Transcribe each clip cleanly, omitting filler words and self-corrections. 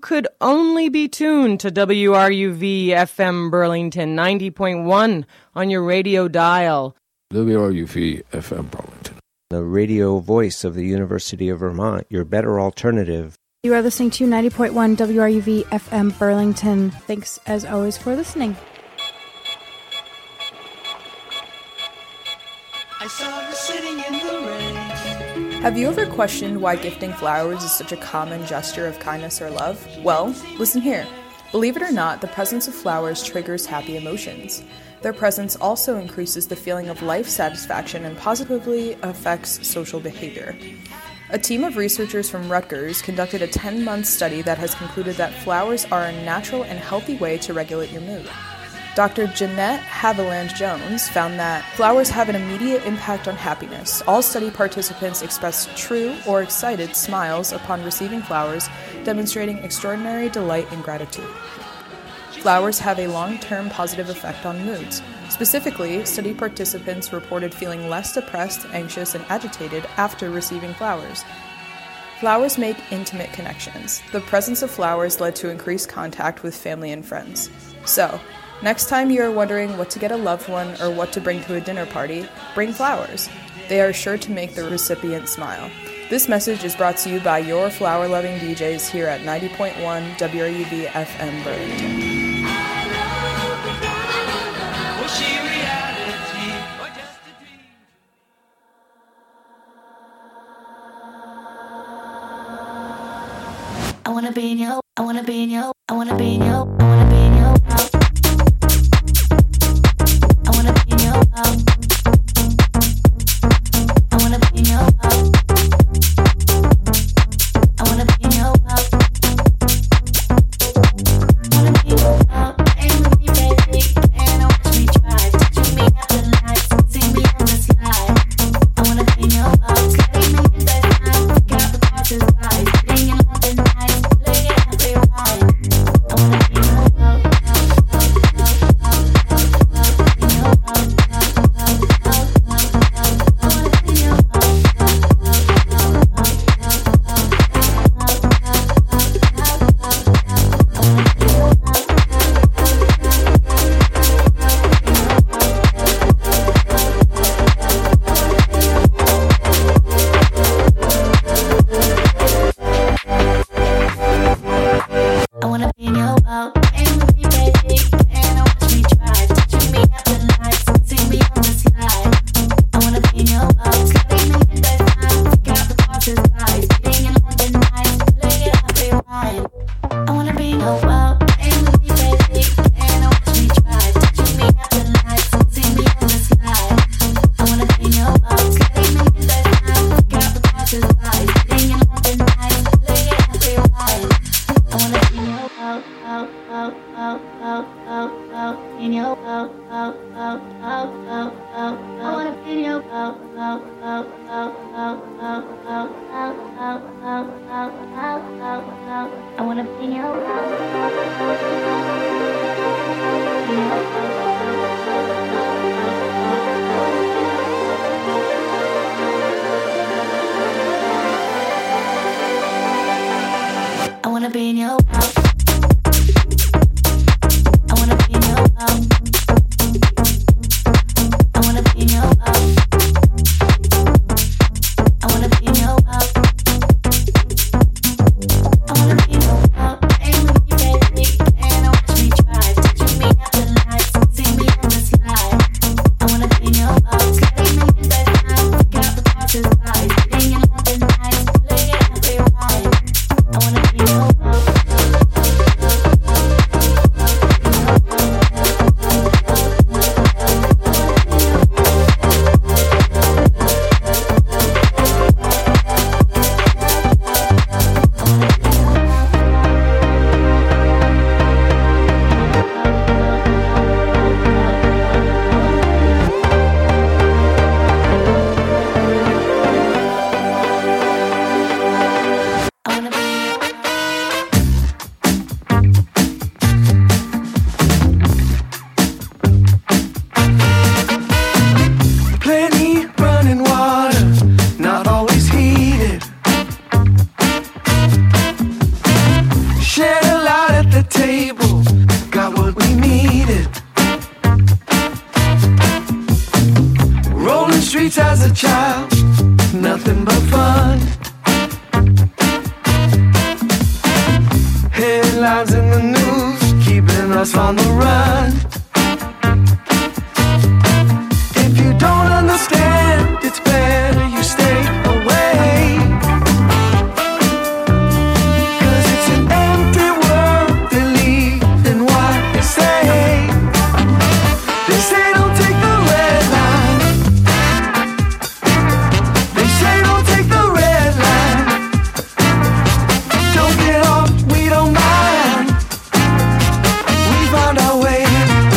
could only be tuned to WRUV FM Burlington 90.1 on your radio dial. WRUV FM Burlington, the radio voice of the University of Vermont, your better alternative. You are listening to 90.1 WRUV FM Burlington. Thanks, as always, for listening. I saw her sitting in the rain. Have you ever questioned why gifting flowers is such a common gesture of kindness or love? Well, listen here. Believe it or not, the presence of flowers triggers happy emotions. Their presence also increases the feeling of life satisfaction and positively affects social behavior. A team of researchers from Rutgers conducted a 10-month study that has concluded that flowers are a natural and healthy way to regulate your mood. Dr. Jeanette Haviland-Jones found that flowers have an immediate impact on happiness. All study participants expressed true or excited smiles upon receiving flowers, demonstrating extraordinary delight and gratitude. Flowers have a long-term positive effect on moods. Specifically, study participants reported feeling less depressed, anxious, and agitated after receiving flowers. Flowers make intimate connections. The presence of flowers led to increased contact with family and friends. So, next time you are wondering what to get a loved one or what to bring to a dinner party, bring flowers. They are sure to make the recipient smile. This message is brought to you by your flower-loving DJs here at 90.1 WRUV FM Burlington. I wanna be in your, I wanna be in your, I wanna be in your, I wanna be in your world. I wanna be in your world. I wanna be in your world. I wanna be in your world. I wanna be in your world. Ain't with me, baby, and watch me try. Touching me at the lights, see me on the slide. I wanna be in your world. Sliding in the bedtime, forgot the passes by. Sitting in all the nights. as a child, nothing but fun. Headlines in the news, keeping us on the run. If you don't understand, it's better you stay away. 'Cause it's an empty world, believing what they say. They say don't take the red line. They say don't take the red line. Don't get off, we don't mind. We found our way.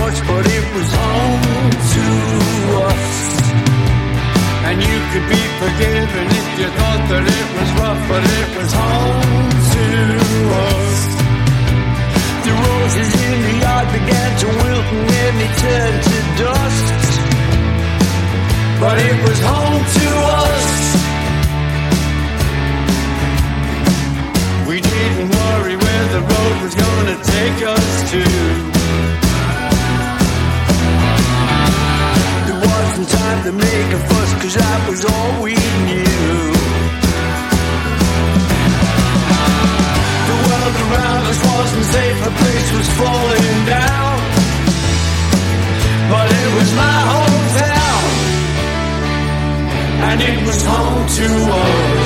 much, but it was home to us. And you could be forgiven if you thought that it was rough, but it was home to us. The roses in the yard began to wilt and then they turned to dust. But it was home to us. We didn't worry where the road was gonna take us to. There wasn't time to make a fuss, 'cause that was all we knew. The world around us wasn't safe, the place was falling down. But it was my hometown, and it was home to us.